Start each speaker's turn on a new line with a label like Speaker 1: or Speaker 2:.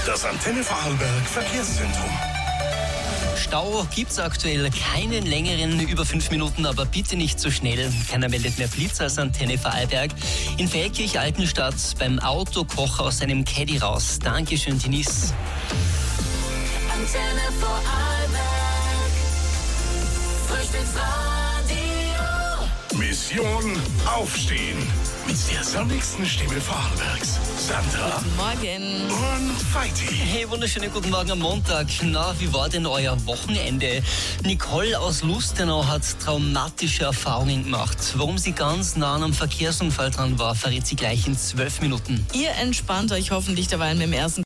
Speaker 1: Das Antenne Vorarlberg Verkehrszentrum.
Speaker 2: Stau gibt's aktuell keinen längeren, über 5 Minuten, aber bitte nicht so schnell. Keiner meldet mehr Blitz als Antenne Vorarlberg. In Feldkirch-Altenstadt beim Autokocher aus seinem Caddy raus. Dankeschön, Denise.
Speaker 3: Antenne Vorarlberg, Frühstücksradio.
Speaker 1: Mission Aufstehen. Mit der sonnigsten Stimme Vorarlbergs. Sandra
Speaker 3: Morgen.
Speaker 1: und Feiti.
Speaker 2: Hey, wunderschönen guten Morgen am Montag. Na, wie war denn euer Wochenende? Nicole aus Lustenau hat traumatische Erfahrungen gemacht. Warum sie ganz nah an einem Verkehrsunfall dran war, verrät sie gleich in 12 Minuten.
Speaker 3: Ihr entspannt euch hoffentlich derweil mit dem ersten